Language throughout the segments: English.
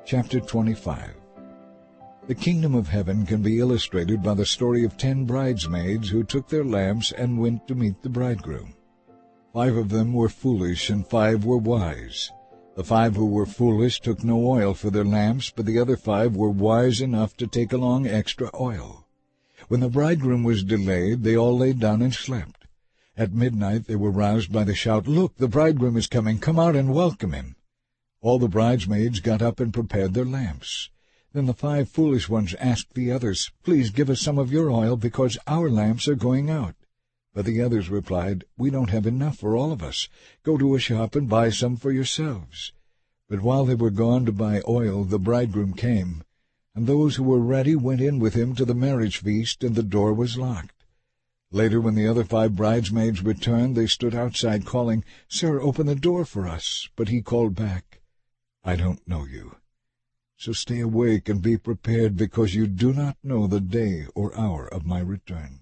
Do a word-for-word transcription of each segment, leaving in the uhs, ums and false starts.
Chapter twenty-five. The kingdom of heaven can be illustrated by the story of ten bridesmaids who took their lamps and went to meet the bridegroom. Five of them were foolish and five were wise. The five who were foolish took no oil for their lamps, but the other five were wise enough to take along extra oil. When the bridegroom was delayed, they all lay down and slept. At midnight they were roused by the shout, "Look, the bridegroom is coming! Come out and welcome him!" All the bridesmaids got up and prepared their lamps. Then the five foolish ones asked the others, "Please give us some of your oil, because our lamps are going out." But the others replied, "We don't have enough for all of us. Go to a shop and buy some for yourselves." But while they were gone to buy oil, the bridegroom came, and those who were ready went in with him to the marriage feast, and the door was locked. Later, when the other five bridesmaids returned, they stood outside calling, "Sir, open the door for us." But he called back, "I don't know you. So stay awake and be prepared, because you do not know the day or hour of my return."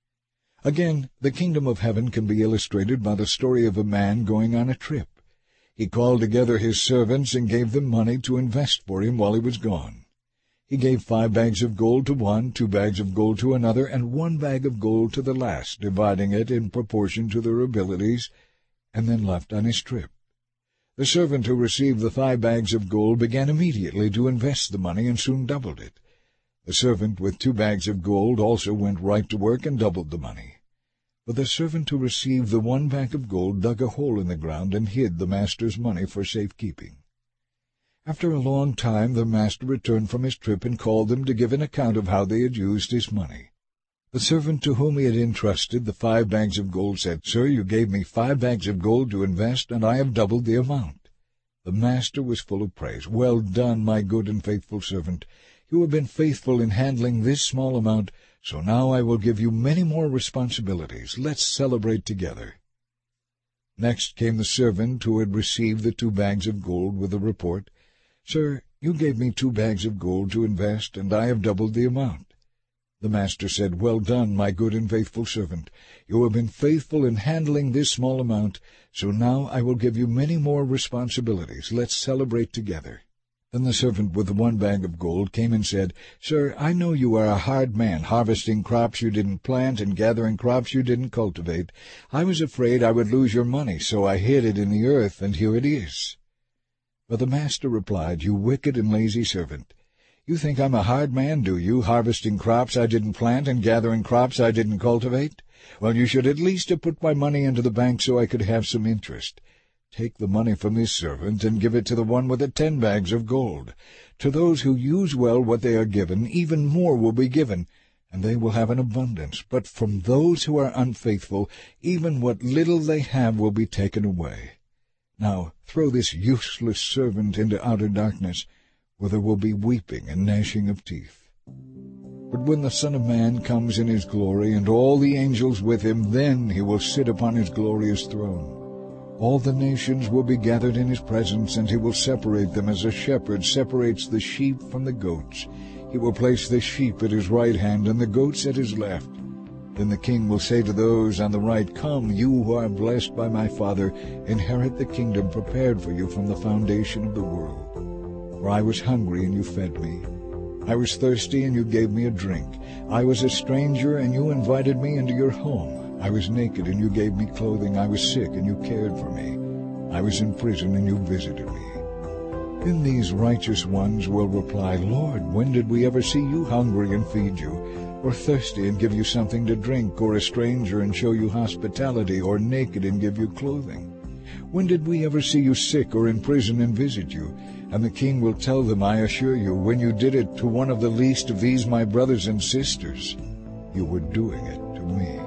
Again, the kingdom of heaven can be illustrated by the story of a man going on a trip. He called together his servants and gave them money to invest for him while he was gone. He gave five bags of gold to one, two bags of gold to another, and one bag of gold to the last, dividing it in proportion to their abilities, and then left on his trip. The servant who received the five bags of gold began immediately to invest the money and soon doubled it. The servant with two bags of gold also went right to work and doubled the money. But the servant who received the one bag of gold dug a hole in the ground and hid the master's money for safekeeping. After a long time the master returned from his trip and called them to give an account of how they had used his money. The servant to whom he had entrusted the five bags of gold said, "Sir, you gave me five bags of gold to invest, and I have doubled the amount." The master was full of praise. "Well done, my good and faithful servant. You have been faithful in handling this small amount, so now I will give you many more responsibilities. Let's celebrate together." Next came the servant who had received the two bags of gold with the report, "Sir, you gave me two bags of gold to invest, and I have doubled the amount." The master said, "Well done, my good and faithful servant. You have been faithful in handling this small amount, so now I will give you many more responsibilities. Let's celebrate together." Then the servant with the one bag of gold came and said, "Sir, I know you are a hard man, harvesting crops you didn't plant and gathering crops you didn't cultivate. I was afraid I would lose your money, so I hid it in the earth, and here it is." But the master replied, "You wicked and lazy servant. You think I'm a hard man, do you, harvesting crops I didn't plant and gathering crops I didn't cultivate? Well, you should at least have put my money into the bank so I could have some interest. Take the money from this servant and give it to the one with the ten bags of gold. To those who use well what they are given, even more will be given, and they will have an abundance. But from those who are unfaithful, even what little they have will be taken away. Now throw this useless servant into outer darkness, where there will be weeping and gnashing of teeth. But when the Son of Man comes in his glory, and all the angels with him, then he will sit upon his glorious throne. All the nations will be gathered in his presence, and he will separate them as a shepherd separates the sheep from the goats. He will place the sheep at his right hand and the goats at his left. Then the king will say to those on the right, "Come, you who are blessed by my Father, inherit the kingdom prepared for you from the foundation of the world. For I was hungry, and you fed me. I was thirsty, and you gave me a drink. I was a stranger, and you invited me into your home. I was naked, and you gave me clothing. I was sick, and you cared for me. I was in prison, and you visited me." Then these righteous ones will reply, "Lord, when did we ever see you hungry and feed you, or thirsty and give you something to drink, or a stranger and show you hospitality, or naked and give you clothing? When did we ever see you sick or in prison and visit you?" And the king will tell them, "I assure you, when you did it to one of the least of these my brothers and sisters, you were doing it to me."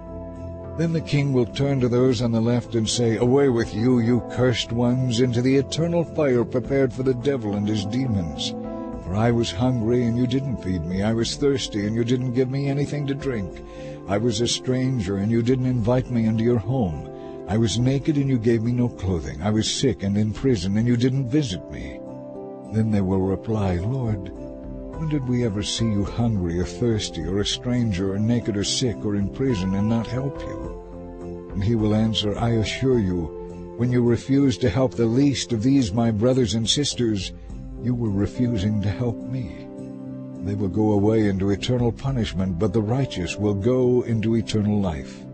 Then the king will turn to those on the left and say, "Away with you, you cursed ones, into the eternal fire prepared for the devil and his demons. For I was hungry, and you didn't feed me. I was thirsty, and you didn't give me anything to drink. I was a stranger, and you didn't invite me into your home. I was naked, and you gave me no clothing. I was sick and in prison, and you didn't visit me." Then they will reply, "Lord, when did we ever see you hungry or thirsty, or a stranger, or naked, or sick, or in prison, and not help you?" And he will answer, "I assure you, when you refused to help the least of these my brothers and sisters, You were refusing to help me. They will go away into eternal punishment, but the righteous will go into eternal life.